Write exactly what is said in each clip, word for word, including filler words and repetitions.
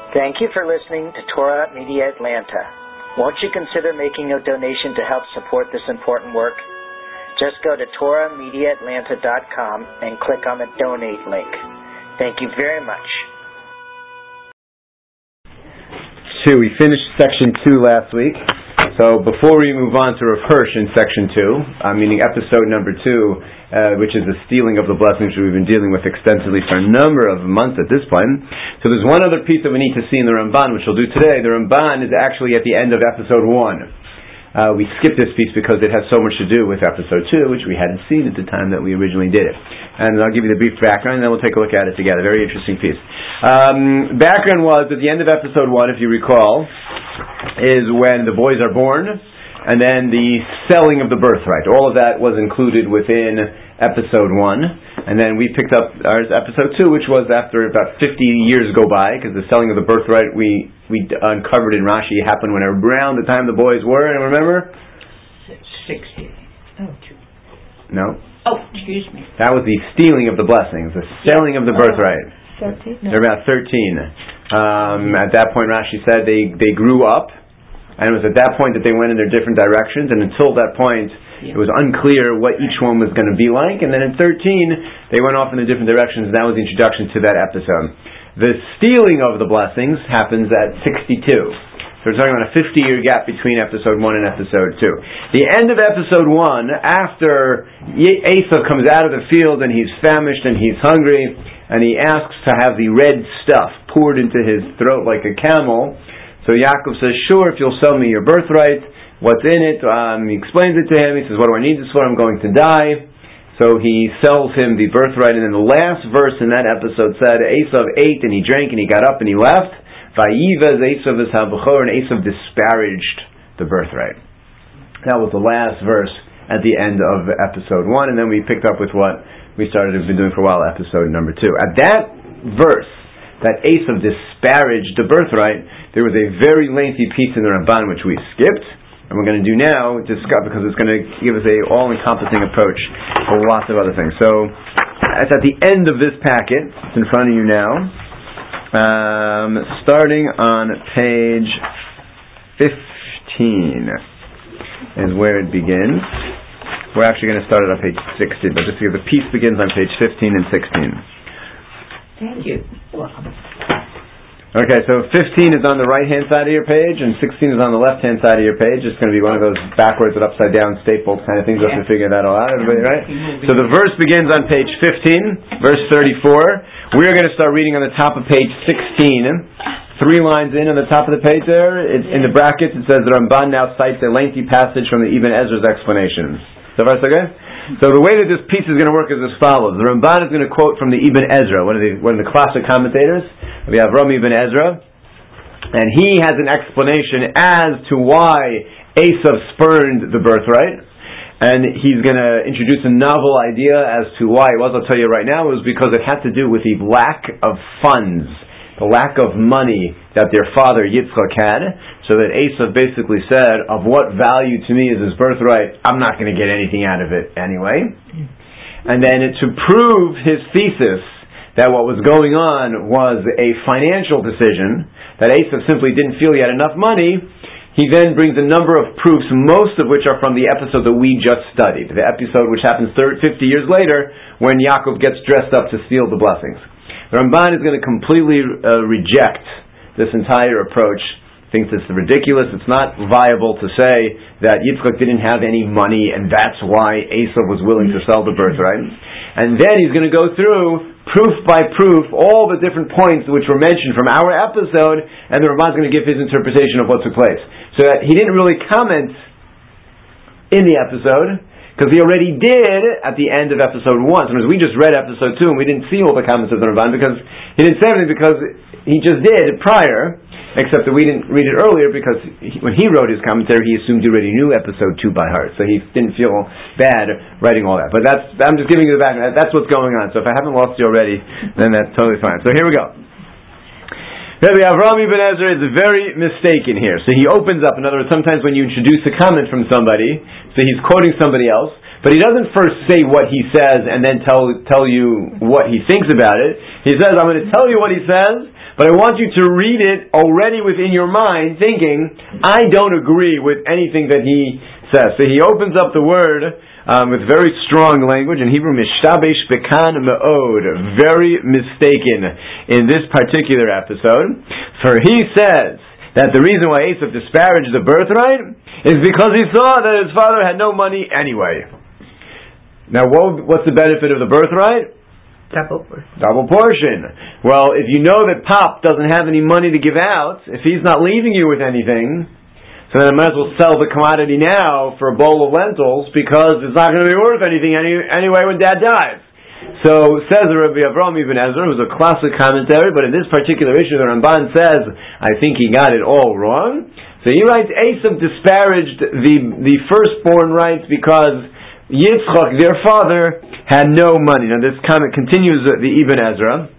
Thank you for listening to Torah Media Atlanta. Won't you consider making a donation to help support this important work? Just go to Torah Media Atlanta dot com and click on the donate link. Thank you very much. Two. We finished section two last week. So before we move on to Rav Hirsch in section two, uh, meaning episode number two, uh, which is the stealing of the blessings, which we've been dealing with extensively for a number of months at this point. So there's one other piece that we need to see in the Ramban, which we'll do today. The Ramban is actually at the end of episode one. Uh, we skipped this piece because it has so much to do with episode two, which we hadn't seen at the time that we originally did it. And I'll give you the brief background, and then we'll take a look at it together. Very interesting piece. Um, background was, at the end of episode one, if you recall, is when the boys are born, and then the selling of the birthright. All of that was included within episode one, and then we picked up our episode two, which was after about fifty years go by, because the selling of the birthright we we uncovered in Rashi happened when around the time the boys were, and remember? sixty. Oh, no. Oh, excuse me. That was the stealing of the blessings, the selling of the birthright. thirteen? No. They're about thirteen. Um, at that point, Rashi said they, they grew up, and it was at that point that they went in their different directions, and until that point, yeah. It was unclear what each one was going to be like, and then at thirteen, they went off in the different directions, and that was the introduction to that episode. The stealing of the blessings happens at sixty-two. So we're talking about a fifty-year gap between episode one and episode two. The end of episode one, after Esav comes out of the field, and he's famished, and he's hungry, and he asks to have the red stuff poured into his throat like a camel. So Yaakov says, sure, if you'll sell me your birthright, what's in it? Um, he explains it to him. He says, what do I need this for? I'm going to die. So he sells him the birthright. And then the last verse in that episode said, Esav ate and he drank and he got up and he left. Vayivaz Esav es ha-bechor, and Esav disparaged the birthright. That was the last verse at the end of episode one. And then we picked up with what we started to have been doing for a while, episode number two. At that verse, that Esav disparaged the birthright, there was a very lengthy piece in the Ramban which we skipped, and we're going to do now, discuss, because it's going to give us a all-encompassing approach for lots of other things. So, it's at the end of this packet. It's in front of you now. Um, starting on page fifteen is where it begins. We're actually going to start it on page sixteen, but just because the piece begins on page fifteen and sixteen. Thank you. Welcome. Okay, so fifteen is on the right-hand side of your page, and sixteen is on the left-hand side of your page. It's going to be one of those backwards and upside-down stapled kind of things. You have to figure that all out, everybody, right? So the verse begins on page fifteen, verse thirty-four. We're going to start reading on the top of page sixteen. Three lines in on the top of the page there, it, in the brackets, it says the Ramban now cites a lengthy passage from the Ibn Ezra's explanation. So far, so good? So the way that this piece is going to work is as follows. The Ramban is going to quote from the Ibn Ezra, one of the one of the classic commentators. We have Rami Ibn Ezra, and he has an explanation as to why Esav spurned the birthright, and he's going to introduce a novel idea as to why it was. I'll tell you right now, it was because it had to do with the lack of funds, the lack of money that their father Yitzchak had, so that Esav basically said, of what value to me is this birthright? I'm not going to get anything out of it anyway. And then to prove his thesis that what was going on was a financial decision, that Esav simply didn't feel he had enough money, he then brings a number of proofs, most of which are from the episode that we just studied, the episode which happens fifty years later, when Yaakov gets dressed up to steal the blessings. The Ramban is going to completely uh, reject this entire approach, thinks it's ridiculous, it's not viable to say that Yitzchak didn't have any money and that's why Esav was willing to sell the birthright. And then he's going to go through, proof by proof, all the different points which were mentioned from our episode, and the Ramban's going to give his interpretation of what took place. So that he didn't really comment in the episode, because he already did at the end of episode one. So we just read episode two and we didn't see all the comments of the Ramban because he didn't say anything, because he just did prior, except that we didn't read it earlier because he, when he wrote his commentary, he assumed he already knew episode two by heart, so he didn't feel bad writing all that. But that's I'm just giving you the background. That's what's going on. So if I haven't lost you already, then that's totally fine. So here we go. Rabbi Avraham Ibn Ezra is very mistaken here. So he opens up. In other words, sometimes when you introduce a comment from somebody, so he's quoting somebody else, but he doesn't first say what he says and then tell tell you what he thinks about it. He says, I'm going to tell you what he says, but I want you to read it already within your mind, thinking, I don't agree with anything that he says. So he opens up the word um, with very strong language in Hebrew, mishtabesh bekan me'od, very mistaken in this particular episode. For he says that the reason why Esav disparaged the birthright is because he saw that his father had no money anyway. Now, what, what's the benefit of the birthright? Double portion. Double portion. Well, if you know that Pop doesn't have any money to give out, if he's not leaving you with anything, so then I might as well sell the commodity now for a bowl of lentils because it's not going to be worth anything any, anyway when Dad dies. So, says Rabbi Avraham Ibn Ezra, who's a classic commentary, but in this particular issue the Ramban says, I think he got it all wrong. So he writes, Esav disparaged the, the firstborn rights because Yitzchak, their father, had no money. Now this comment continues the Ibn Ezra,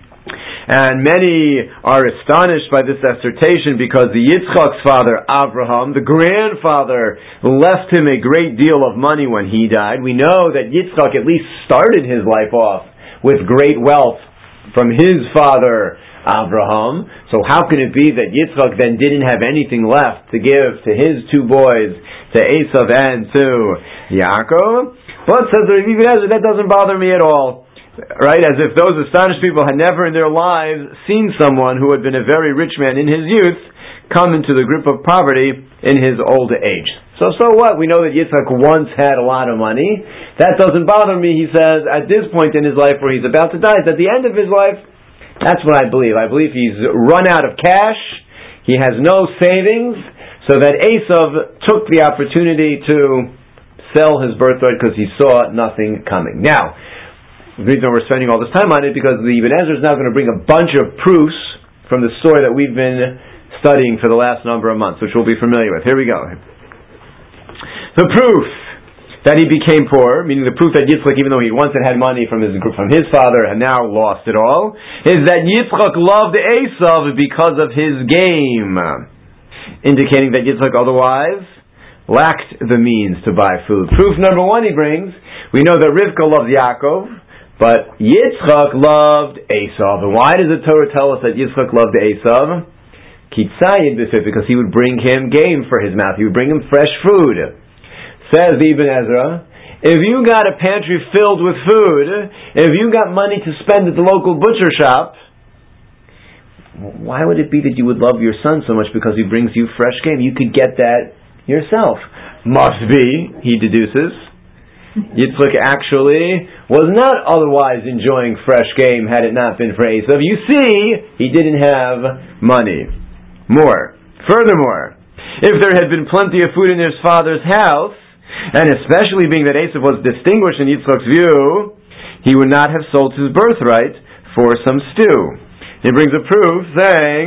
and many are astonished by this assertion because the Yitzchak's father, Abraham, the grandfather, left him a great deal of money when he died. We know that Yitzchak at least started his life off with great wealth from his father, Abraham. So how can it be that Yitzchak then didn't have anything left to give to his two boys, to Esav and to Yaakov? But says the Ibn Ezra, that doesn't bother me at all. Right? As if those astonished people had never in their lives seen someone who had been a very rich man in his youth come into the grip of poverty in his old age. So, so what? We know that Yitzchak once had a lot of money. That doesn't bother me, he says, at this point in his life where he's about to die. It's at the end of his life. That's what I believe. I believe he's run out of cash. He has no savings. So that Esav took the opportunity to sell his birthright because he saw nothing coming. Now, the reason we're spending all this time on it because the Ibn Ezra is now going to bring a bunch of proofs from the story that we've been studying for the last number of months, which we'll be familiar with. Here we go. The proof that he became poor, meaning the proof that Yitzchak, even though he once had had money from his from his father, had now lost it all, is that Yitzchak loved Esav because of his game, indicating that Yitzchak otherwise lacked the means to buy food. Proof number one he brings, we know that Rivka loved Yaakov, but Yitzchak loved Esav. And why does the Torah tell us that Yitzchak loved Esav? Kitzayin b'sif, because he would bring him game for his mouth. He would bring him fresh food. Says Ibn Ezra, if you got a pantry filled with food, if you got money to spend at the local butcher shop, why would it be that you would love your son so much because he brings you fresh game? You could get that yourself. Must be, he deduces, Yitzchak actually was not otherwise enjoying fresh game had it not been for Esav. You see, he didn't have money. More. Furthermore, if there had been plenty of food in his father's house, and especially being that Esav was distinguished in Yitzchak's view, he would not have sold his birthright for some stew. He brings a proof saying,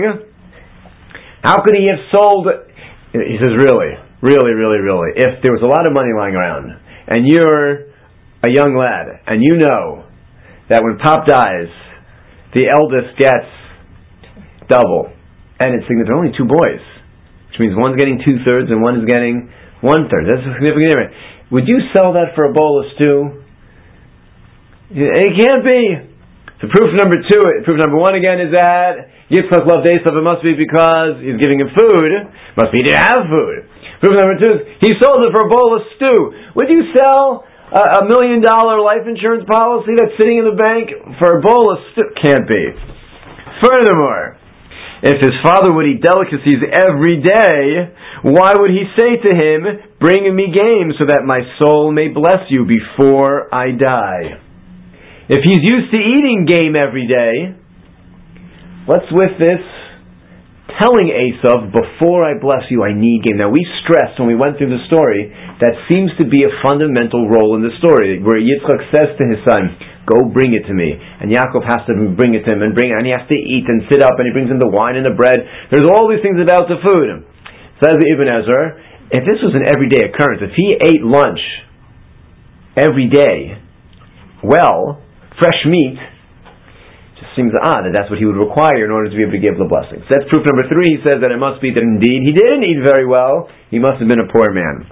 how could he have sold... He says, really, really, really, really, if there was a lot of money lying around, and you're a young lad, and you know that when Pop dies, the eldest gets double, and it's significant, only two boys, which means one's getting two-thirds and one is getting one-third. That's a significant difference. Would you sell that for a bowl of stew? It can't be. So proof number two, proof number one again is that Yitzchak loved Esav. It must be because he's giving him food. Must be he didn't have food. Proof number two is he sold it for a bowl of stew. Would you sell a, a million dollar life insurance policy that's sitting in the bank for a bowl of stew? Can't be. Furthermore, if his father would eat delicacies every day, why would he say to him, bring me game so that my soul may bless you before I die? If he's used to eating game every day, what's with this telling Esav, before I bless you, I need game? Now we stressed when we went through the story, that seems to be a fundamental role in the story, where Yitzchak says to his son, go bring it to me. And Yaakov has to bring it to him, and bring, and he has to eat and sit up, and he brings him the wine and the bread. There's all these things about the food. Says the Ibn Ezra, if this was an everyday occurrence, if he ate lunch every day, well, fresh meat, just seems odd that that's what he would require in order to be able to give the blessings. That's proof number three. He says that it must be that indeed he didn't eat very well. He must have been a poor man.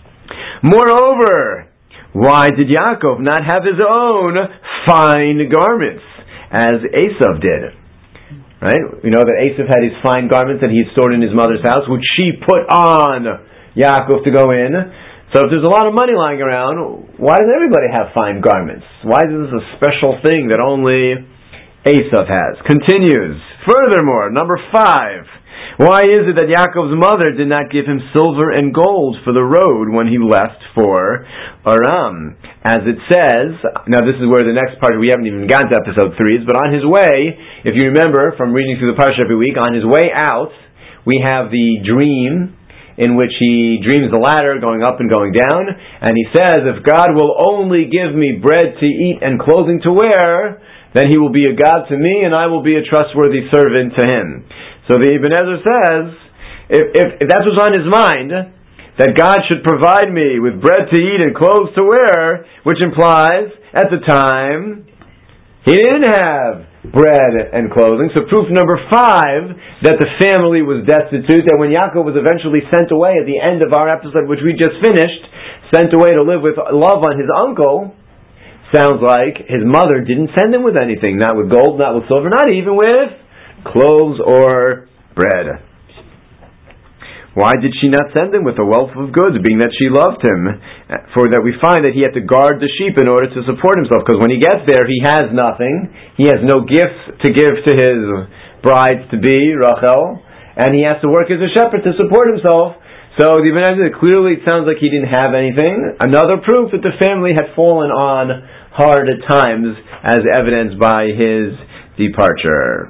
Moreover, why did Yaakov not have his own fine garments, as Esav did? right? We know that Esav had his fine garments that he had stored in his mother's house, which she put on Yaakov to go in. So if there's a lot of money lying around, why does everybody have fine garments? Why is this a special thing that only Esav has? Continues. Furthermore, number five. Why is it that Yaakov's mother did not give him silver and gold for the road when he left for Aram? As it says, now this is where the next part, we haven't even gotten to episode three, is, but on his way, if you remember from reading through the parsha every week, on his way out, we have the dream in which he dreams the ladder going up and going down, and he says, if God will only give me bread to eat and clothing to wear, then he will be a God to me and I will be a trustworthy servant to him. So the Ibn Ezra says, if, if, if that's what's on his mind, that God should provide me with bread to eat and clothes to wear, which implies, at the time, he didn't have bread and clothing. So proof number five, that the family was destitute, that when Yaakov was eventually sent away at the end of our episode, which we just finished, sent away to live with love on his uncle, sounds like his mother didn't send him with anything, not with gold, not with silver, not even with clothes or bread. Why did she not send him with a wealth of goods, being that she loved him? For that we find that he had to guard the sheep in order to support himself, because when he gets there, he has nothing. He has no gifts to give to his brides-to-be, Rachel, and he has to work as a shepherd to support himself. So the Ibn Ezra, clearly it sounds like he didn't have anything. Another proof that the family had fallen on hard times, as evidenced by his departure.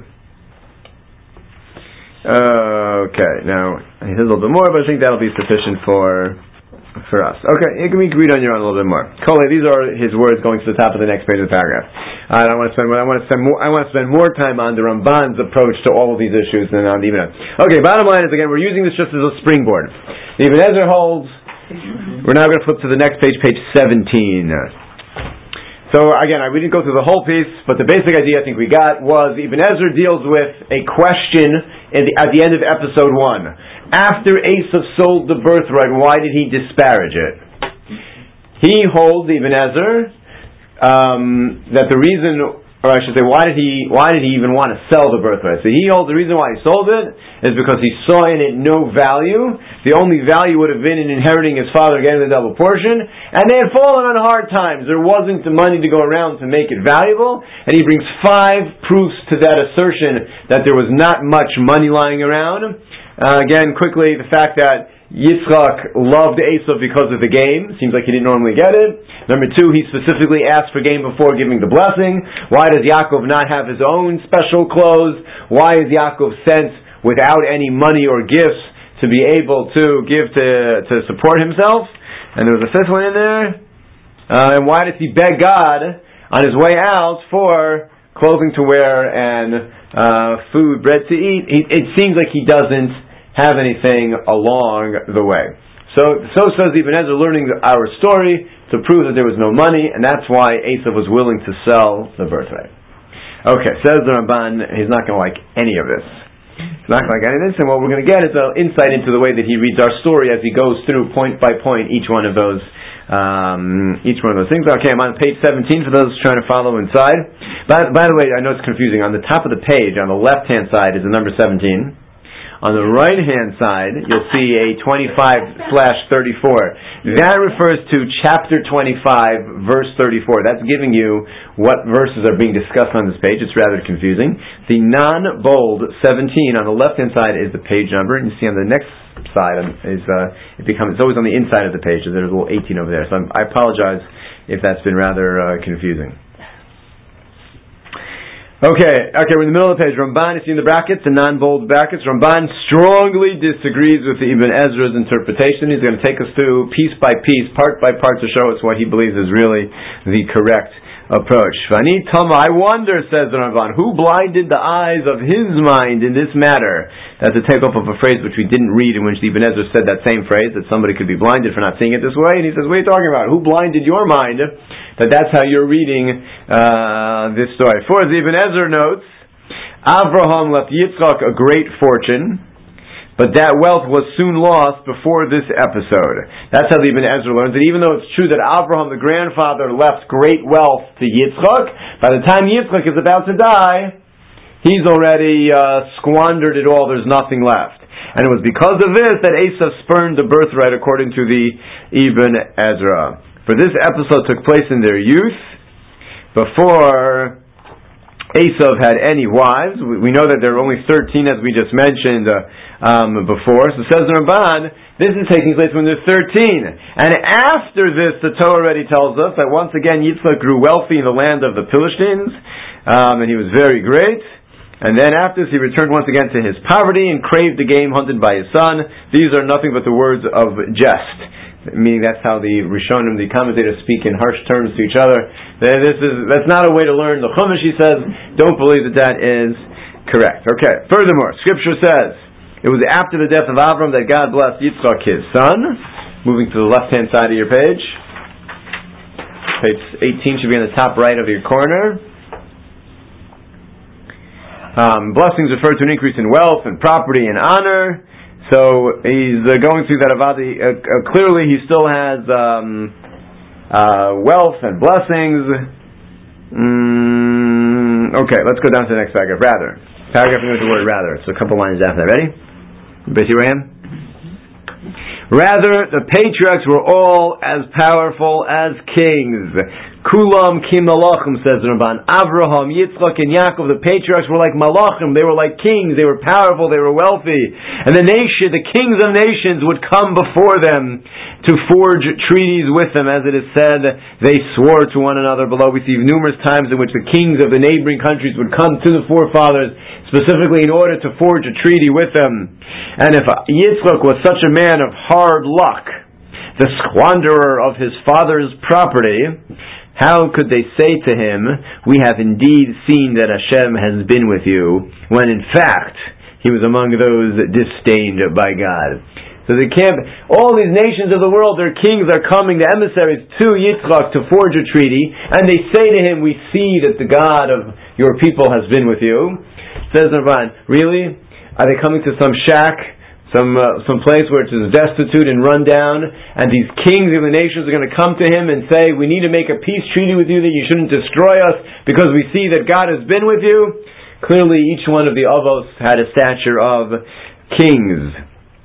Uh, okay, now, here's a little bit more, but I think that'll be sufficient for for us. Okay, you can read on your own a little bit more. Kole, these are his words going to the top of the next page of the paragraph. I don't want to spend. I want to spend more. I want to spend more time on the Ramban's approach to all of these issues than on the Ibn Ezra. Okay, bottom line is, again, we're using this just as a springboard. The Ibn Ezra holds. We're now going to flip to the next page, page seventeen. So again, we didn't go through the whole piece, but the basic idea I think we got was Ibn Ezra deals with a question at the, at the end of episode one. After Esav sold the birthright, why did he disparage it? He holds, Ibn Ezra, um, that the reason, or I should say, why did he why did he even want to sell the birthright? So he holds the reason why he sold it is because he saw in it no value. The only value would have been in inheriting his father getting the double portion, and they had fallen on hard times. There wasn't the money to go around to make it valuable, and he brings five proofs to that assertion that there was not much money lying around. Uh, again, quickly, the fact that Yitzchak loved Esav because of the game. Seems like he didn't normally get it. Number two, he specifically asked for game before giving the blessing. Why does Yaakov not have his own special clothes? Why is Yaakov sent without any money or gifts to be able to give to to support himself? And there was a fifth one in there. Uh, and why does he beg God on his way out for clothing to wear and uh, food, bread to eat? He, it seems like he doesn't have anything along the way. So, so says Ibn Ezra, learning our story to prove that there was no money, and that's why Esav was willing to sell the birthright. Okay, says the Ramban, he's not going to like any of this. He's not going to like any of this, and what we're going to get is an insight into the way that he reads our story as he goes through point by point each one of those um, each one of those things. Okay, I'm on page seventeen for those trying to follow inside. By, by the way, I know it's confusing. On the top of the page, on the left-hand side, is the number seventeen. On the right-hand side, you'll see a twenty-five slash thirty-four. That refers to chapter twenty-five, verse thirty-four. That's giving you what verses are being discussed on this page. It's rather confusing. The non-bold seventeen on the left-hand side is the page number, and you see on the next side is uh, it becomes it's always on the inside of the page. So there's a little eighteen over there. So I'm, I apologize if that's been rather uh, confusing. Okay, okay, we're in the middle of the page. Ramban, you see in the brackets, the non-bold brackets, Ramban strongly disagrees with the Ibn Ezra's interpretation. He's going to take us through piece by piece, part by part, to show us what he believes is really the correct approach. Vani Tama, I wonder, says the Ramban, who blinded the eyes of his mind in this matter? That's a takeoff of a phrase which we didn't read, in which the Ibn Ezra said that same phrase, that somebody could be blinded for not seeing it this way. And he says, what are you talking about? Who blinded your mind? That that's how you're reading uh, this story. For as Ibn Ezra notes, Avraham left Yitzchak a great fortune, but that wealth was soon lost before this episode. That's how the Ibn Ezra learns that even though it's true that Avraham, the grandfather, left great wealth to Yitzchak, by the time Yitzchak is about to die, he's already uh, squandered it all, there's nothing left. And it was because of this that Esav spurned the birthright according to the Ibn Ezra. For this episode took place in their youth, before Esav had any wives. We know that there were only thirteen, as we just mentioned uh, um, before. So says the Ramban, this is taking place when they're thirteen. And after this, the Torah already tells us that once again Yitzchak grew wealthy in the land of the Philistines, um, and he was very great. And then after this, he returned once again to his poverty and craved the game hunted by his son. These are nothing but the words of jest. Meaning that's how the Rishonim, the commentators, speak in harsh terms to each other. This is that's not a way to learn the Chumash, he says. Don't believe that that is correct. Okay. Furthermore, Scripture says it was after the death of Avram that God blessed Yitzchak, his son. Moving to the left-hand side of your page. Page eighteen should be on the top right of your corner. Um, blessings refer to an increase in wealth and property and honor. So he's uh, going through that avadi. Uh, uh, clearly, he still has um, uh, wealth and blessings. Mm, okay, let's go down to the next paragraph. Rather, paragraph with the word rather. It's a couple lines after that. Ready? Beth Ram? Rather, the patriarchs were all as powerful as kings. Kulam kim malachim, says the Ramban. Avraham, Yitzchak, and Yaakov, the patriarchs were like malachim. They were like kings. They were powerful. They were wealthy. And the nation, the kings of nations, would come before them to forge treaties with them. As it is said, they swore to one another below. We see numerous times in which the kings of the neighboring countries would come to the forefathers specifically in order to forge a treaty with them. And if Yitzchak was such a man of hard luck, the squanderer of his father's property, how could they say to him, we have indeed seen that Hashem has been with you, when in fact he was among those disdained by God? So they can't, all these nations of the world, their kings are coming, the emissaries to Yitzchak to forge a treaty, and they say to him, we see that the God of your people has been with you. Says Nirvan, really? Are they coming to some shack, some uh, some place where it's destitute and run down, and these kings of the nations are going to come to him and say, we need to make a peace treaty with you that you shouldn't destroy us because we see that God has been with you? Clearly each one of the Avos had a stature of kings.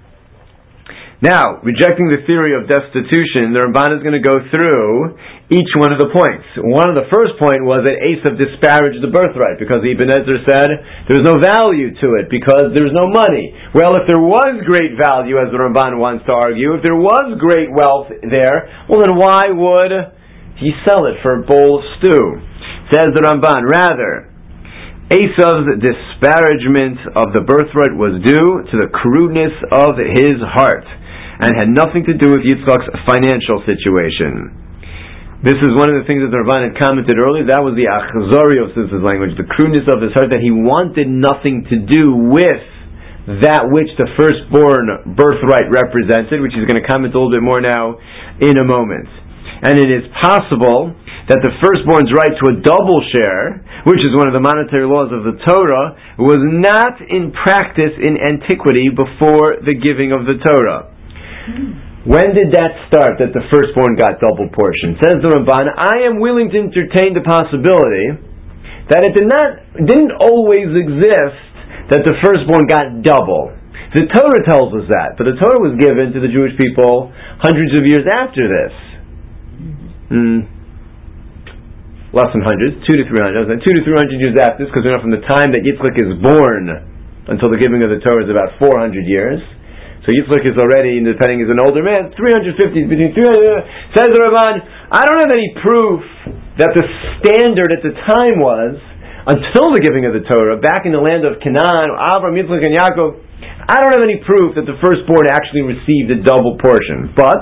Now, rejecting the theory of destitution, the Ramban is going to go through each one of the points. One of the first point was that Esav disparaged the birthright because Ibn Ezra said there's no value to it because there's no money. Well, if there was great value, as the Ramban wants to argue, if there was great wealth there, well then why would he sell it for a bowl of stew? Says the Ramban, rather, Esav's disparagement of the birthright was due to the crudeness of his heart and had nothing to do with Yitzchak's financial situation. This is one of the things that the Ramban had commented earlier. That was the achzorios, this is language, the crudeness of his heart, that he wanted nothing to do with that which the firstborn birthright represented, which he's going to comment a little bit more now in a moment. And it is possible that the firstborn's right to a double share, which is one of the monetary laws of the Torah, was not in practice in antiquity before the giving of the Torah. When did that start, that the firstborn got double portion? Says the Ramban, I am willing to entertain the possibility that it did not, didn't always exist that the firstborn got double. The Torah tells us that, but the Torah was given to the Jewish people hundreds of years after this. Hmm. Less than hundreds, two to three hundred, two to three hundred years after this, because we know from the time that Yitzchak is born until the giving of the Torah is about four hundred years. So Yitzchak is already, depending, is an older man, three hundred fifty, between three hundred, says the Ramban, I don't have any proof that the standard at the time was, until the giving of the Torah, back in the land of Canaan, Avram, Yitzchak, and Yaakov, I don't have any proof that the firstborn actually received a double portion. But,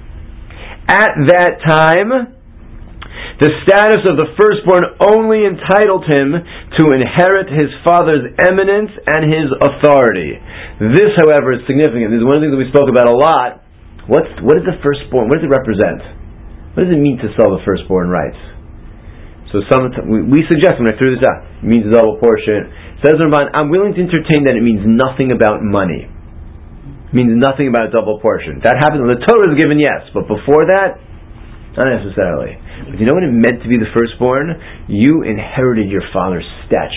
at that time, the status of the firstborn only entitled him to inherit his father's eminence and his authority. This, however, is significant. This is one of the things that we spoke about a lot. What's, what is the firstborn? What does it represent? What does it mean to sell the firstborn rights? So some, we, we suggest, when I threw this out, it means a double portion. Says Ramban, I'm willing to entertain that it means nothing about money. It means nothing about a double portion. That happens when the Torah is given, yes, but before that, not necessarily. But you know what it meant to be the firstborn? You inherited your father's stature.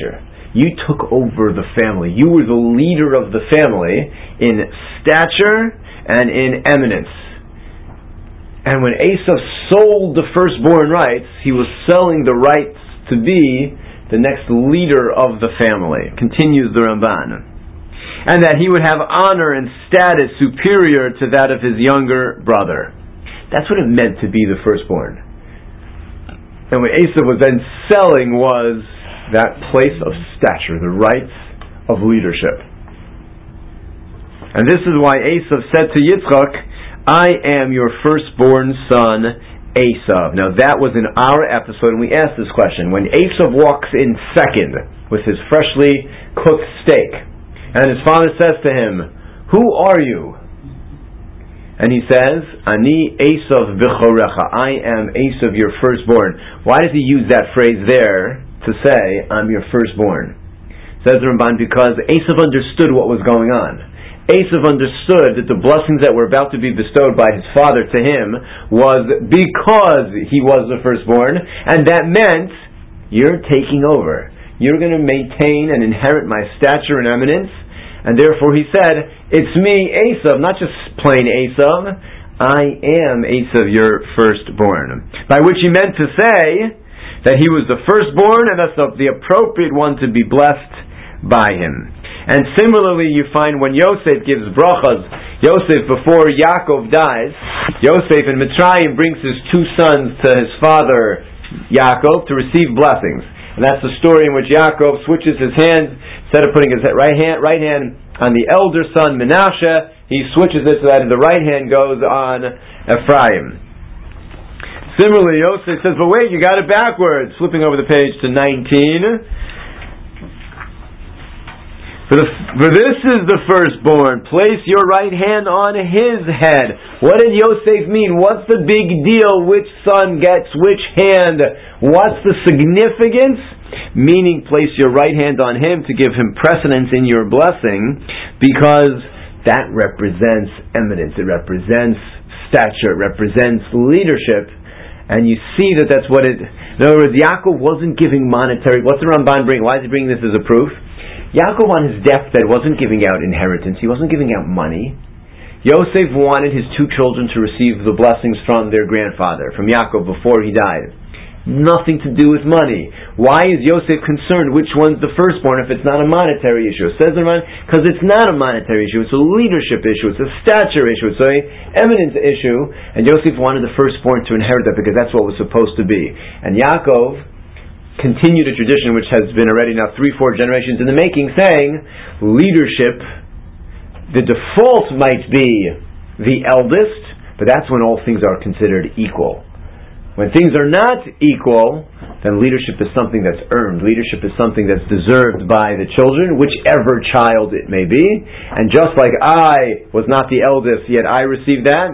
you took over the family. You were the leader of the family in stature and in eminence. And when Esav sold the firstborn rights, he was selling the rights to be the next leader of the family. Continues the Ramban. And that he would have honor and status superior to that of his younger brother. That's what it meant to be the firstborn. And what Esav was then selling was that place of stature, the rights of leadership. And this is why Esav said to Yitzchak, I am your firstborn son, Esav. Now that was in our episode, and we asked this question. When Esav walks in second with his freshly cooked steak, and his father says to him, who are you? And he says, Ani Esav v'chorecha. I am Esav, your firstborn. Why does he use that phrase there to say, I'm your firstborn? Says the Ramban, because Esav understood what was going on. Esav understood that the blessings that were about to be bestowed by his father to him was because he was the firstborn, and that meant, you're taking over. You're going to maintain and inherit my stature and eminence. And therefore he said, it's me, Esav, not just plain Esav. I am Esav, your firstborn. By which he meant to say that he was the firstborn and thus the appropriate one to be blessed by him. And similarly you find when Yosef gives brachas, Yosef before Yaakov dies, Yosef in Mitzrayim brings his two sons to his father Yaakov to receive blessings. And that's the story in which Yaakov switches his hands. Instead of putting his right hand, right hand on the elder son Menashe, he switches it so that the right hand goes on Ephraim. Similarly, Yosef says, but wait, you got it backwards. Flipping over the page to nineteen. For, the, for this is the firstborn. Place your right hand on his head. What did Yosef mean? What's the big deal? Which son gets which hand? What's the significance? Meaning, place your right hand on him to give him precedence in your blessing, because that represents eminence, it represents stature, it represents leadership, and you see that that's what it... In other words, Yaakov wasn't giving monetary... What's the Ramban bring? Why is he bringing this as a proof? Yaakov on his deathbed wasn't giving out inheritance, he wasn't giving out money. Yosef wanted his two children to receive the blessings from their grandfather, from Yaakov, before he died. Nothing to do with money. Why is Yosef concerned which one's the firstborn if it's not a monetary issue? It says because it's not a monetary issue, it's a leadership issue, it's a stature issue, it's an eminence issue, and Yosef wanted the firstborn to inherit that because that's what it was supposed to be. And Yaakov continued a tradition which has been already now three, four generations in the making, saying leadership, the default might be the eldest, but that's when all things are considered equal. When things are not equal, then leadership is something that's earned. Leadership is something that's deserved by the children, whichever child it may be. And just like I was not the eldest, yet I received that,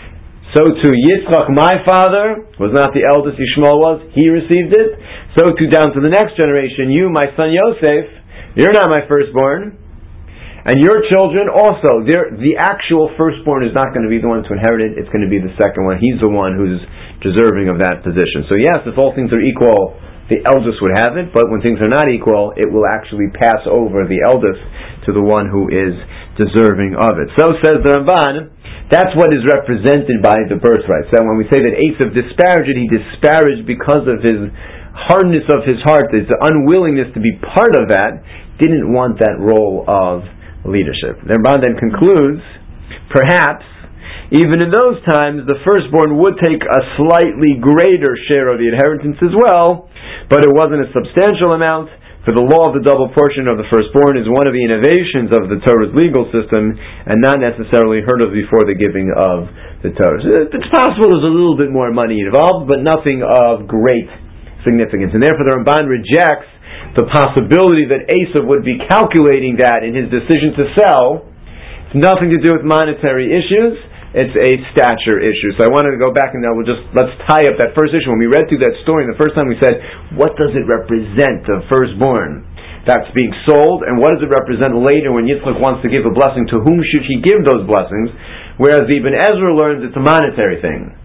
so too Yitzchak, my father, was not the eldest, Yishmael was, he received it. So too down to the next generation, you, my son Yosef, you're not my firstborn. And your children also, the actual firstborn is not going to be the one to inherit it, it's going to be the second one. He's the one who's deserving of that position. So yes, if all things are equal, the eldest would have it, but when things are not equal, it will actually pass over the eldest to the one who is deserving of it. So says the Ramban, that's what is represented by the birthright. So when we say that Esav disparaged it, he disparaged because of his hardness of his heart, his unwillingness to be part of that, didn't want that role of leadership. The Ramban then concludes, perhaps, even in those times, the firstborn would take a slightly greater share of the inheritance as well, but it wasn't a substantial amount, for the law of the double portion of the firstborn is one of the innovations of the Torah's legal system, and not necessarily heard of before the giving of the Torah. It's possible there's a little bit more money involved, but nothing of great significance. And therefore the Ramban rejects the possibility that Esav would be calculating that in his decision to sell. It's nothing to do with monetary issues, it's a stature issue. So I wanted to go back and now we'll just, let's tie up that first issue. When we read through that story, the first time we said, what does it represent, the firstborn that's being sold, and what does it represent later when Yitzchak wants to give a blessing? To whom should he give those blessings? Whereas Ibn Ezra learns it's a monetary thing.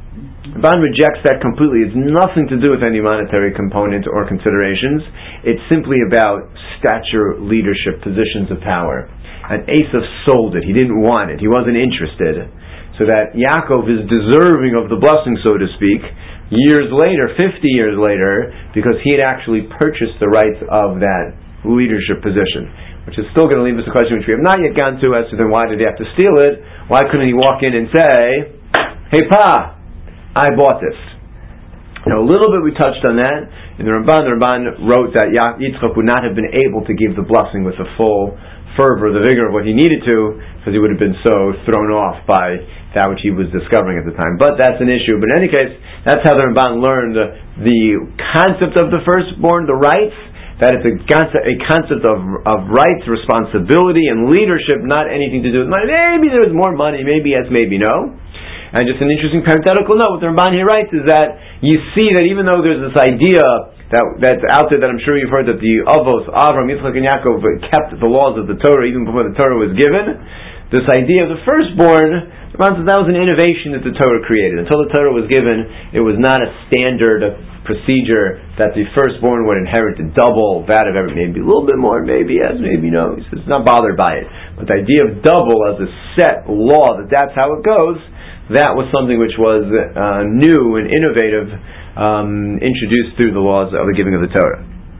Ramban rejects that completely. It's nothing to do with any monetary component or considerations. It's simply about stature, leadership, positions of power. And Esav sold it. He didn't want it. He wasn't interested. So that Yaakov is deserving of the blessing, so to speak, years later, fifty years later, because he had actually purchased the rights of that leadership position. Which is still going to leave us a question which we have not yet gotten to as to then why did he have to steal it? Why couldn't he walk in and say, "Hey Pa, I bought this"? Now a little bit we touched on that. In the Ramban, the Ramban wrote that Yitzchak would not have been able to give the blessing with the full fervor, the vigor of what he needed to, because he would have been so thrown off by that which he was discovering at the time. But that's an issue. But in any case, that's how the Ramban learned the, the concept of the firstborn, the rights, that it's a concept, a concept of, of rights, responsibility, and leadership, not anything to do with money. Maybe there's more money, maybe yes, maybe no. And just an interesting parenthetical note, what the Ramban here writes is that you see that even though there's this idea that that's out there that I'm sure you've heard that the Avos, Avram, Yitzchak, and Yaakov kept the laws of the Torah even before the Torah was given, this idea of the firstborn, the Ramban says that was an innovation that the Torah created. Until the Torah was given, it was not a standard procedure that the firstborn would inherit the double that of every, maybe a little bit more, maybe yes, maybe no. He says not bothered by it. But the idea of double as a set law, that that's how it goes, that was something which was uh, new and innovative, um, introduced through the laws of the giving of the Torah.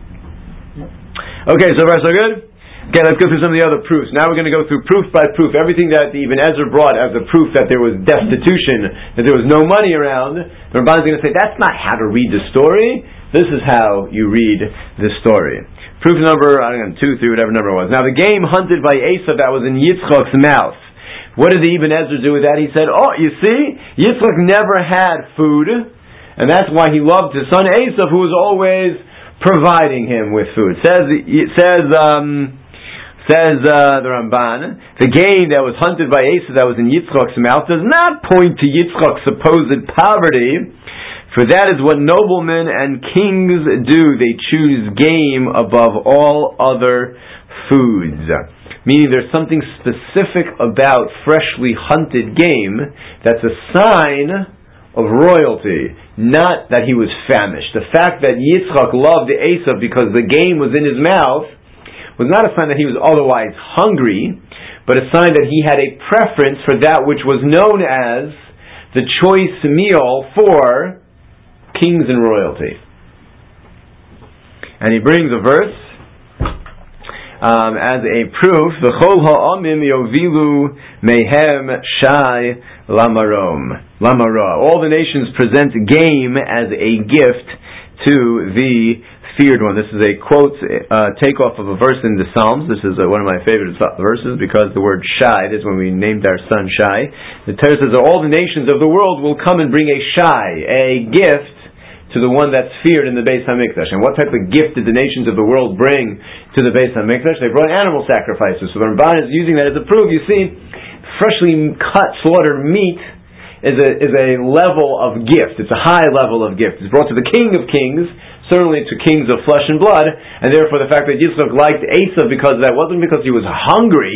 Okay, so far so good? Okay, let's go through some of the other proofs. Now we're going to go through proof by proof. Everything that Ibn Ezra brought as a proof that there was destitution, that there was no money around, the Ramban is going to say, that's not how to read the story. This is how you read the story. Proof number, I don't know, two, three, whatever number it was. Now the game hunted by Esav that was in Yitzchak's mouth. What did the Ibn Ezra do with that? He said, oh, you see, Yitzchak never had food, and that's why he loved his son Esav, who was always providing him with food. Says, it says, um, Says uh, the Ramban, the game that was hunted by Esav that was in Yitzchak's mouth does not point to Yitzchak's supposed poverty, for that is what noblemen and kings do. They choose game above all other foods. Meaning there's something specific about freshly hunted game that's a sign of royalty, not that he was famished. The fact that Yitzchak loved Esav because the game was in his mouth was not a sign that he was otherwise hungry, but a sign that he had a preference for that which was known as the choice meal for kings and royalty. And he brings a verse um, as a proof, V'chol ha'amim yovilu mehem shai lamarom. Lamara. All the nations present game as a gift to the feared one. This is a quote, uh, takeoff of a verse in the Psalms. This is uh, one of my favorite verses because the word Shai is when we named our son Shai. The Torah says that all the nations of the world will come and bring a Shai, a gift to the one that's feared in the Beis HaMikdash. And what type of gift did the nations of the world bring to the Beis HaMikdash? They brought animal sacrifices. So the Ramban is using that as a proof. You see, freshly cut, slaughtered meat is a, is a level of gift. It's a high level of gift. It's brought to the King of Kings, certainly to kings of flesh and blood, and therefore the fact that Yitzchak liked Esav because of that wasn't because he was hungry,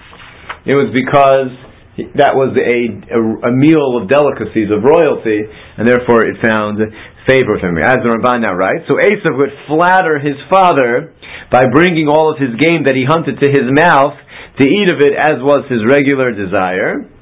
it was because that was a, a, a meal of delicacies, of royalty, and therefore it found favor with him. As the Ramban now writes, so Esav would flatter his father by bringing all of his game that he hunted to his mouth to eat of it as was his regular desire.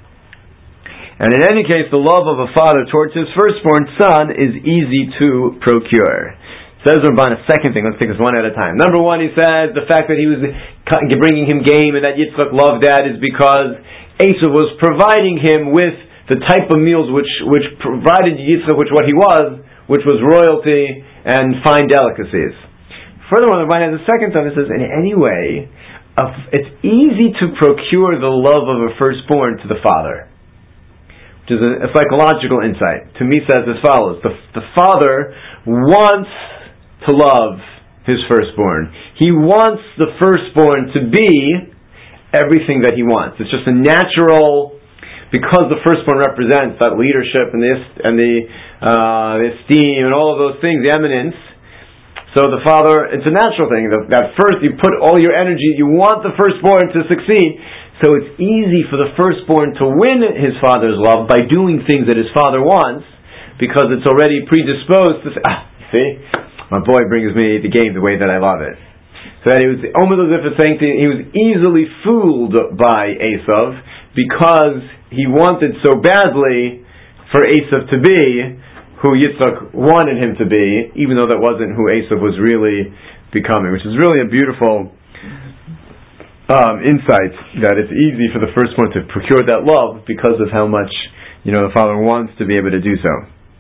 And in any case, the love of a father towards his firstborn son is easy to procure. Says Ramban a second thing. Let's take this one at a time. Number one, he says the fact that he was bringing him game and that Yitzchak loved that is because Esav was providing him with the type of meals which which provided Yitzchak which what he was, which was royalty and fine delicacies. Furthermore, the Ramban has a second time. It says, in any way, it's easy to procure the love of a firstborn to the father. Which is a, a psychological insight. To me, says as follows: the, the father wants to love his firstborn. He wants the firstborn to be everything that he wants. It's just a natural, because the firstborn represents that leadership and the and the, uh, the esteem and all of those things, the eminence. So the father, it's a natural thing. That first, you put all your energy. You want the firstborn to succeed. So it's easy for the firstborn to win his father's love by doing things that his father wants, because it's already predisposed to say, ah, see, my boy brings me the game the way that I love it. So that it was almost as if it's saying to, he was easily fooled by Esav because he wanted so badly for Esav to be who Yitzchak wanted him to be, even though that wasn't who Esav was really becoming, which is really a beautiful um, insight, that it's easy for the firstborn to procure that love because of how much, you know, the father wants to be able to do so.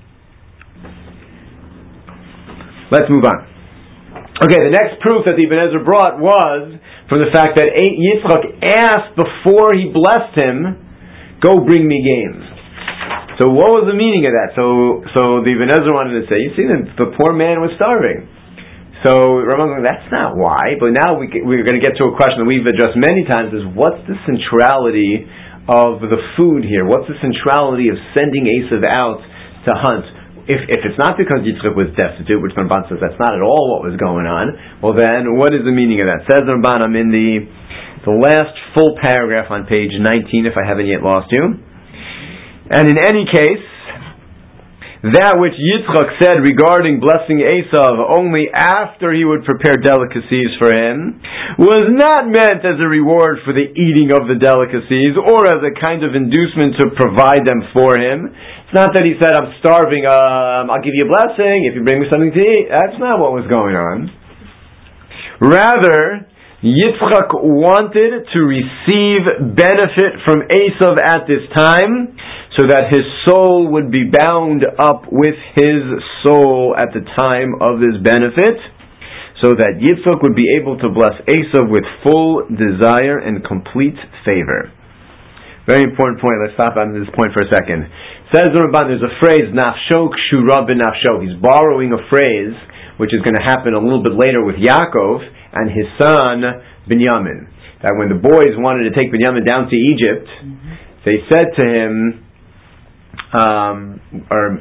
Let's move on. Okay, the next proof that the Ibn Ezra brought was from the fact that Yitzchak asked before he blessed him, go bring me game. So what was the meaning of that? So so the Ibn Ezra wanted to say, you see, the, the poor man was starving. So Rambam, that's not why, but now we, we're going to get to a question that we've addressed many times, is what's the centrality of the food here? What's the centrality of sending Esav out to hunt? If if it's not because Yitzchak was destitute, which Ramban says that's not at all what was going on, well then, what is the meaning of that? Says Ramban, I'm in the the last full paragraph on page nineteen, if I haven't yet lost you. And in any case, that which Yitzchak said regarding blessing Esav only after he would prepare delicacies for him was not meant as a reward for the eating of the delicacies or as a kind of inducement to provide them for him. It's not that he said, I'm starving, um, I'll give you a blessing if you bring me something to eat. That's not what was going on. Rather, Yitzchak wanted to receive benefit from Esav at this time, so that his soul would be bound up with his soul at the time of this benefit, so that Yitzchak would be able to bless Esav with full desire and complete favor. Very important point. Let's stop on this point for a second. Says the Ramban, there's a phrase, Nafsho kshura b'nafsho. He's borrowing a phrase which is going to happen a little bit later with Yaakov and his son Binyamin. That when the boys wanted to take Binyamin down to Egypt, mm-hmm. they said to him, um, or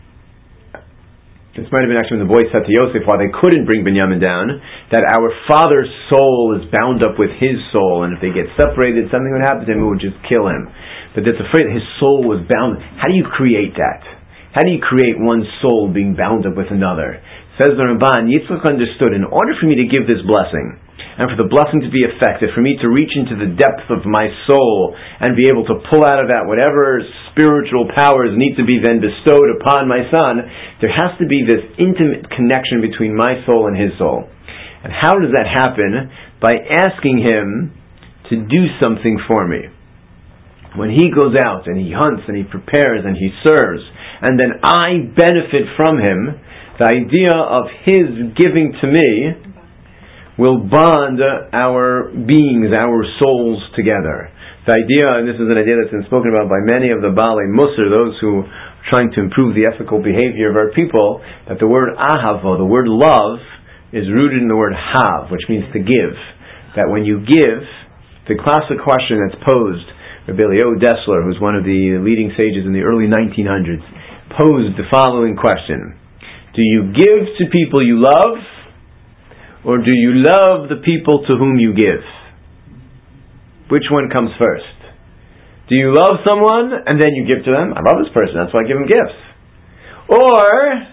this might have been actually when the boys said to Yosef, while they couldn't bring Binyamin down, that our father's soul is bound up with his soul, and if they get separated, something would happen to him, it would just kill him. But that's afraid his soul was bound. How do you create that? How do you create one soul being bound up with another? Says the Ramban, Yitzchak understood, in order for me to give this blessing, and for the blessing to be effective, for me to reach into the depth of my soul and be able to pull out of that whatever spiritual powers need to be then bestowed upon my son, there has to be this intimate connection between my soul and his soul. And how does that happen? By asking him to do something for me. When he goes out and he hunts and he prepares and he serves, and then I benefit from him, the idea of his giving to me will bond our beings, our souls together. The idea, and this is an idea that's been spoken about by many of the Baalei Musar, those who are trying to improve the ethical behavior of our people, that the word ahava, the word love, is rooted in the word hav, which means to give. That when you give, the classic question that's posed, Rabbi Eliezer Dessler, who's one of the leading sages in the early nineteen hundreds, posed the following question: do you give to people you love, or do you love the people to whom you give? Which one comes first? Do you love someone and then you give to them? I love this person, that's why I give them gifts. Or,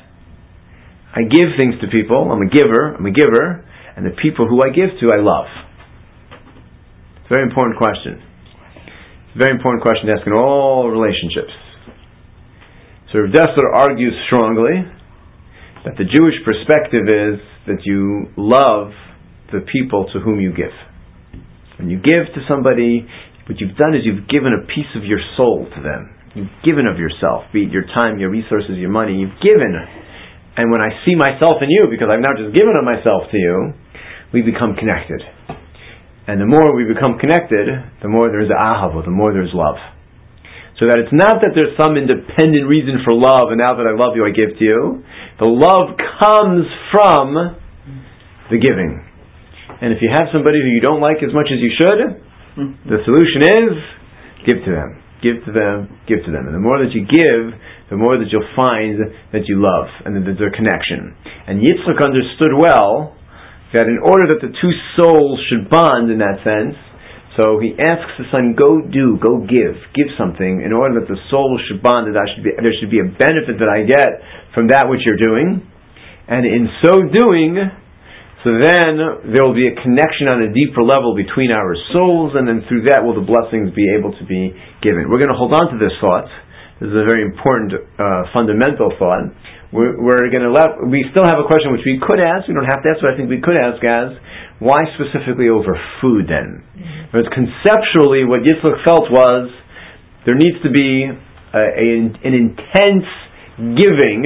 I give things to people, I'm a giver, I'm a giver, and the people who I give to, I love. It's a very important question. It's a very important question to ask in all relationships. So Rav Dessler argues strongly that the Jewish perspective is that you love the people to whom you give. When you give to somebody, what you've done is you've given a piece of your soul to them. You've given of yourself, be it your time, your resources, your money. You've given. And when I see myself in you, because I've now just given of myself to you, we become connected. And the more we become connected, the more there's ahava, the more there's love. So that it's not that there's some independent reason for love, and now that I love you, I give to you. The love comes from the giving. And if you have somebody who you don't like as much as you should, the solution is give to them. Give to them, give to them. And the more that you give, the more that you'll find that you love, and that there's a connection. And Yitzchak understood well that in order that the two souls should bond in that sense, So he asks the son, go do, go give, give something in order that the soul should bond, that I should be, there should be a benefit that I get from that which you're doing. And in so doing, so then there will be a connection on a deeper level between our souls, and then through that will the blessings be able to be given. We're going to hold on to this thought. This is a very important, uh, fundamental thought. We're, we're going to let, we still have a question which we could ask, we don't have to ask, but I think we could ask as, why specifically over food then? Mm-hmm. But conceptually, what Yitzchak felt was, there needs to be a, a, an intense giving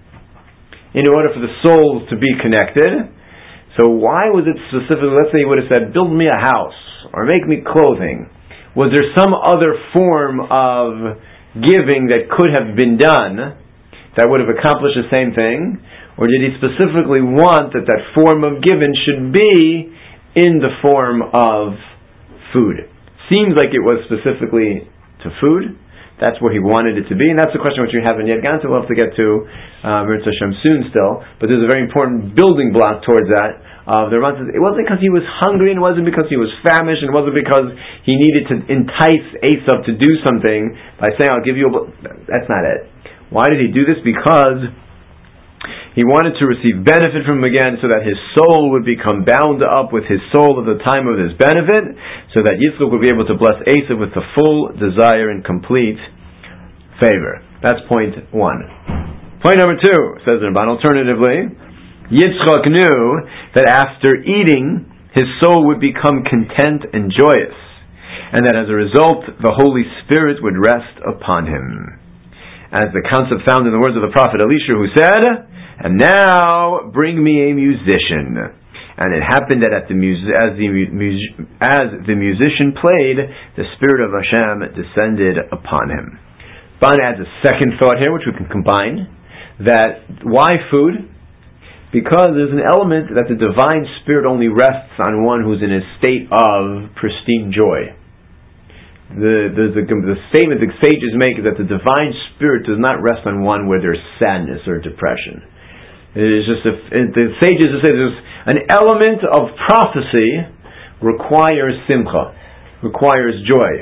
in order for the souls to be connected. So why was it specifically, let's say he would have said, build me a house, or make me clothing. Was there some other form of giving that could have been done that would have accomplished the same thing? Or did he specifically want that that form of giving should be in the form of food? Seems like it was specifically to food. That's where he wanted it to be, and that's the question which we haven't yet gotten to. We'll have to get to uh, Mirz Hashem soon still, but there's a very important building block towards that. Uh, the Ramban says it wasn't because he was hungry, and it wasn't because he was famished, and it wasn't because he needed to entice Esav to do something by saying, I'll give you a... That's not it. Why did he do this? Because he wanted to receive benefit from him again, so that his soul would become bound up with his soul at the time of his benefit, so that Yitzchak would be able to bless Esav with the full desire and complete favor. That's point one. Point number two, says the Ramban, alternatively, Yitzchak knew that after eating, his soul would become content and joyous, and that as a result, the Holy Spirit would rest upon him. As the concept found in the words of the prophet Elisha, who said, and now bring me a musician. And it happened that at the mus- as, the mu- as the musician played, the Spirit of Hashem descended upon him. Ban adds a second thought here, which we can combine, that why food? Because there's an element that the divine Spirit only rests on one who's in a state of pristine joy. The, the, the, the statement the sages make is that the divine Spirit does not rest on one where there's sadness or depression. It is just a, the sages say there's an element of prophecy requires simcha, requires joy.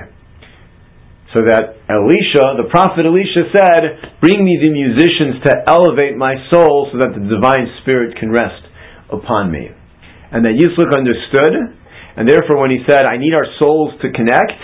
So that Elisha, the prophet Elisha said, bring me the musicians to elevate my soul so that the divine Spirit can rest upon me. And that Yitzchak understood, and therefore when he said, I need our souls to connect,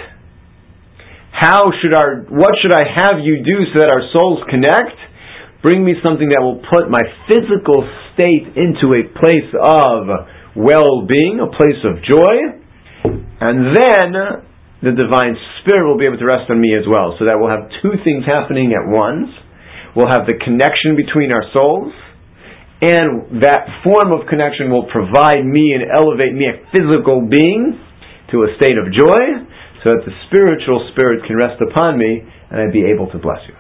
how should our, what should I have you do so that our souls connect? Bring me something that will put my physical state into a place of well-being, a place of joy, and then the divine Spirit will be able to rest on me as well. So that we'll have two things happening at once. We'll have the connection between our souls, and that form of connection will provide me and elevate me, a physical being, to a state of joy, so that the spiritual Spirit can rest upon me, and I'd be able to bless you.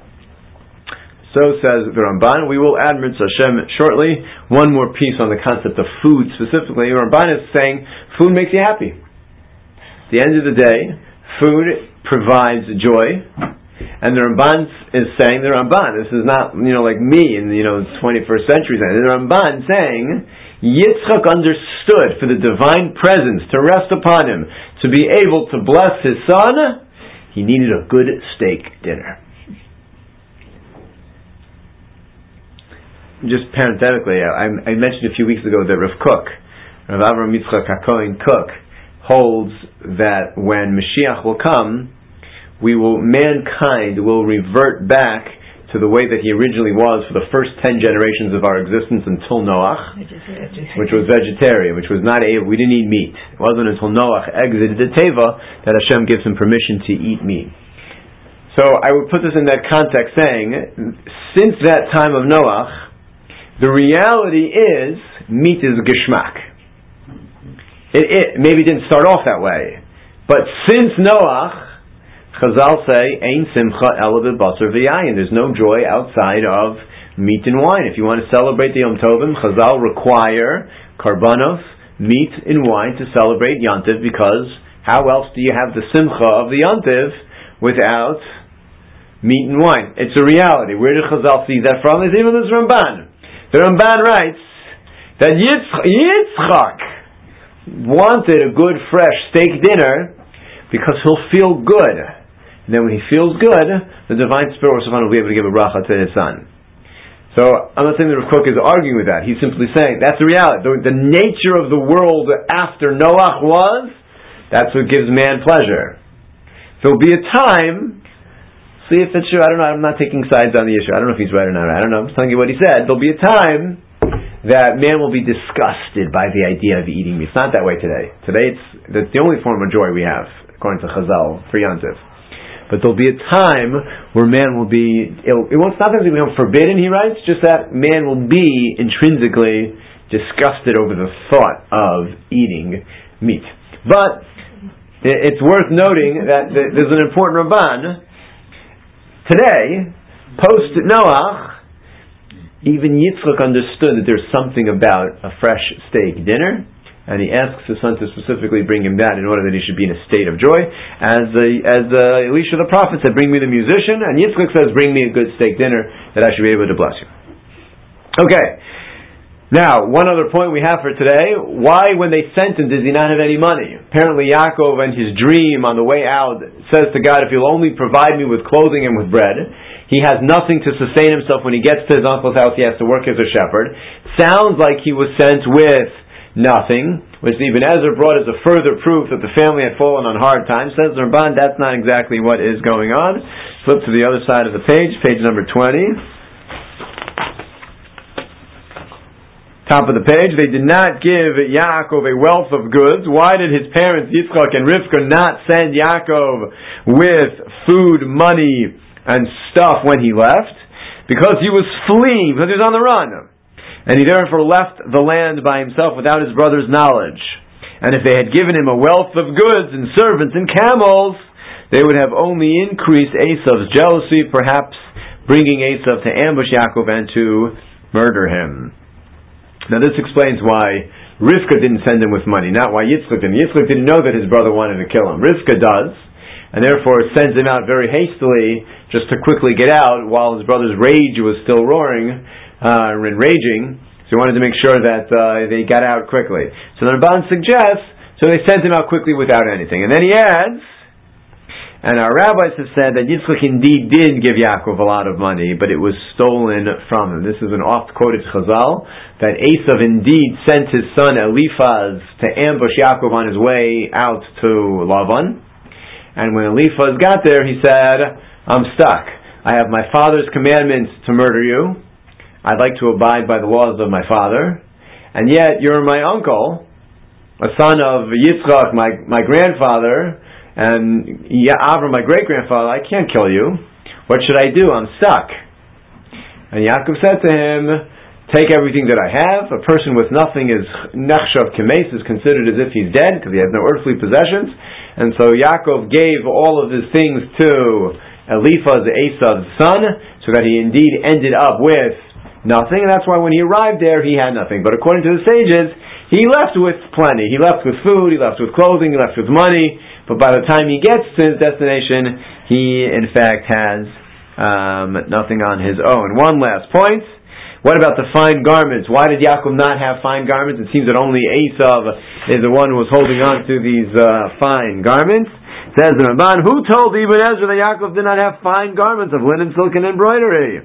So says the Ramban. We will add Mirz Hashem shortly. One more piece on the concept of food specifically. The Ramban is saying food makes you happy. At the end of the day, food provides joy. And the Ramban is saying, the Ramban, this is not, you know, like me in, you know, twenty-first century. The Ramban saying, Yitzchak understood for the divine presence to rest upon him, to be able to bless his son, he needed a good steak dinner. Just parenthetically, I, I mentioned a few weeks ago that Rav Kook, Rav Avram Yitzchak HaKohen Kook, holds that when Mashiach will come, we will, mankind will revert back to the way that he originally was for the first ten generations of our existence until Noach, which was vegetarian, which was not able, we didn't eat meat. It wasn't until Noach exited the Teva that Hashem gives him permission to eat meat. So I would put this in that context saying, since that time of Noach, the reality is, meat is geschmack. It, it maybe didn't start off that way, but since Noach, Chazal say, Ein simcha ela b'basar v'yayin. There's no joy outside of meat and wine. If you want to celebrate the Yom Tovim, Chazal require karbanos, meat and wine to celebrate Yontiv, because how else do you have the simcha of the Yontiv without meat and wine? It's a reality. Where did Chazal see that from? It's even this Ramban. The Ramban writes that Yitzchak wanted a good, fresh steak dinner because he'll feel good. And then when he feels good, the divine spirit will be able to give a bracha to his son. So I'm not saying that Rav Kook is arguing with that. He's simply saying that's the reality. The, the nature of the world after Noach was, that's what gives man pleasure. So there'll be a time, see if it's true, I don't know, I'm not taking sides on the issue. I don't know if he's right or not. I don't know, I'm just telling you what he said. There'll be a time that man will be disgusted by the idea of eating meat. It's not that way today. Today it's that's the only form of joy we have, according to Chazal, for Yom Tov. But there'll be a time where man will be, it won't, it's not that it will become forbidden, he writes, just that man will be intrinsically disgusted over the thought of eating meat. But it's worth noting that there's an important Ramban. Today, post-Noach, even Yitzchak understood that there's something about a fresh steak dinner, and he asks his son to specifically bring him that in order that he should be in a state of joy. As uh, as uh, Elisha the prophet said, bring me the musician, and Yitzchak says, bring me a good steak dinner that I should be able to bless you. Okay, now, one other point we have for today, why when they sent him does he not have any money? Apparently Yaakov in his dream on the way out says to God, if you'll only provide me with clothing and with bread. He has nothing to sustain himself. When he gets to his uncle's house, he has to work as a shepherd. Sounds like he was sent with nothing, which Ibn Ezra brought as a further proof that the family had fallen on hard times. Says the Ramban, that's not exactly what is going on. Flip to the other side of the page, page number twenty. Top of the page, they did not give Yaakov a wealth of goods. Why did his parents, Yitzchak and Rivka, not send Yaakov with food, money, and stuff when he left? Because he was fleeing, because he was on the run. And he therefore left the land by himself without his brother's knowledge. And if they had given him a wealth of goods and servants and camels, they would have only increased Esav's jealousy, perhaps bringing Esav to ambush Yaakov and to murder him. Now this explains why Rivka didn't send him with money, not why Yitzchak didn't. Yitzchak didn't know that his brother wanted to kill him. Rivka does, and therefore sends him out very hastily just to quickly get out while his brother's rage was still roaring. Uh, and raging, so he wanted to make sure that uh, they got out quickly. So the Ramban suggests, so they sent him out quickly without anything. And then he adds, and our rabbis have said that Yitzchak indeed did give Yaakov a lot of money, but it was stolen from him. This is an oft-quoted Chazal, that Esav indeed sent his son Eliphaz to ambush Yaakov on his way out to Lavan. And when Eliphaz got there, he said, I'm stuck. I have my father's commandments to murder you. I'd like to abide by the laws of my father, and yet you're my uncle, a son of Yitzchak, my my grandfather, and Avram, my great-grandfather. I can't kill you. What should I do? I'm stuck. And Yaakov said to him, take everything that I have. A person with nothing is nechshav kemes, is considered as if he's dead, because he has no earthly possessions. And so Yaakov gave all of his things to Eliphaz, Esav's son, so that he indeed ended up with nothing, and that's why when he arrived there, he had nothing. But according to the sages, he left with plenty. He left with food, he left with clothing, he left with money, but by the time he gets to his destination, he in fact has um, nothing on his own. One last point. What about the fine garments? Why did Yaakov not have fine garments? It seems that only Esav is the one who was holding on to these uh, fine garments. Says the Ramban, who told Ibn Ezra that Yaakov did not have fine garments of linen, silk, and embroidery?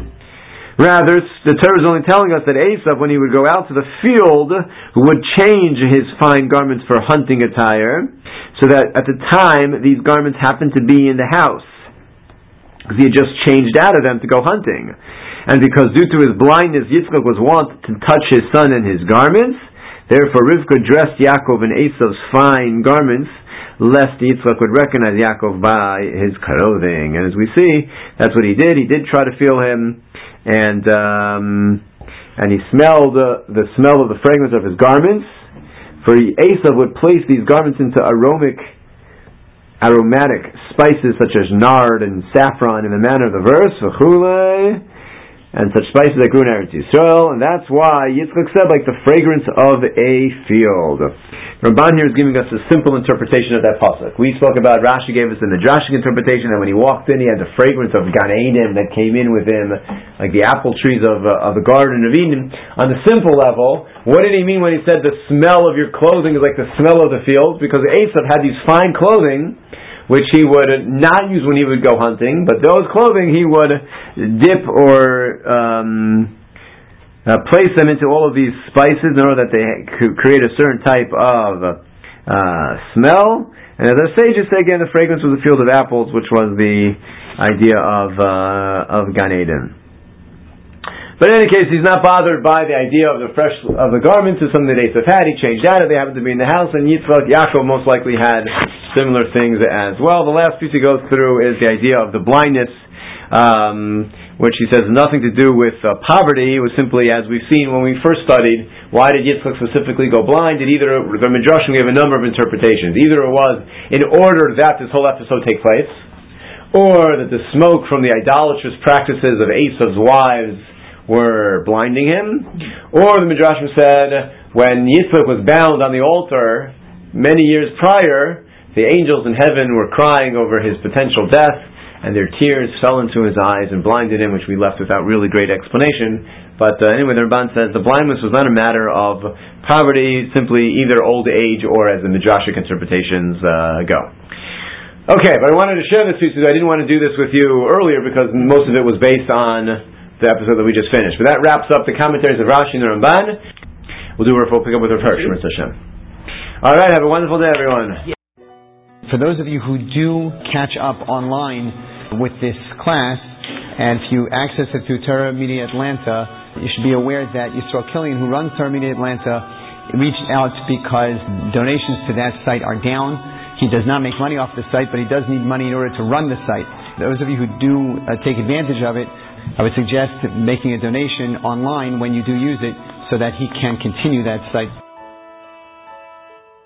Rather, the Torah is only telling us that Esav, when he would go out to the field, would change his fine garments for hunting attire, so that at the time these garments happened to be in the house, because he had just changed out of them to go hunting. And because due to his blindness, Yitzchak was wont to touch his son in his garments, therefore Rivka dressed Yaakov in Esav's fine garments, lest Yitzchak would recognize Yaakov by his clothing. And as we see, that's what he did. He did try to feel him, and um, and he smelled uh, the smell of the fragrance of his garments. For Esav would place these garments into aromatic, aromatic spices such as nard and saffron in the manner of the verse, v'chulei, and such spices that grew in Eretz Yisrael, and that's why Yitzchak said, like the fragrance of a field. Ramban here is giving us a simple interpretation of that pasuk. We spoke about, Rashi gave us the Midrashic interpretation, and when he walked in, he had the fragrance of Gan Eden that came in with him, like the apple trees of, uh, of the Garden of Eden. On the simple level, what did he mean when he said the smell of your clothing is like the smell of the fields? Because Esav had these fine clothing, which he would not use when he would go hunting, but those clothing he would dip or um, uh, place them into all of these spices in order that they could create a certain type of uh, smell. And as our sages say again, the fragrance was the field of apples, which was the idea of uh, of Gan Eden. But in any case, he's not bothered by the idea of the fresh of the garments. It's something that Esav had. He changed out. They happened to be in the house, and Yitzchak, Yaakov most likely had similar things as well. The last piece he goes through is the idea of the blindness, um, which he says nothing to do with uh, poverty. It was simply, as we've seen when we first studied, why did Yitzchak specifically go blind? It either the Midrashim gave a number of interpretations. Either it was in order that this whole episode take place, or that the smoke from the idolatrous practices of Esav's wives were blinding him, or the Midrashim said when Yitzchak was bound on the altar many years prior, the angels in heaven were crying over his potential death, and their tears fell into his eyes and blinded him, which we left without really great explanation. But uh, anyway, the Ramban says the blindness was not a matter of poverty, simply either old age or as the Midrashic interpretations uh, go. Okay, but I wanted to share this with you. I didn't want to do this with you earlier because most of it was based on the episode that we just finished. But that wraps up the commentaries of Rashi and the Ramban. We'll do we'll pick up with Rav Hirsch. All right, have a wonderful day, everyone. For those of you who do catch up online with this class, and if you access it through Torah Media Atlanta, you should be aware that Yisrael Killian, who runs Torah Media Atlanta, reached out because donations to that site are down. He does not make money off the site, but he does need money in order to run the site. Those of you who do uh, take advantage of it, I would suggest making a donation online when you do use it so that he can continue that site.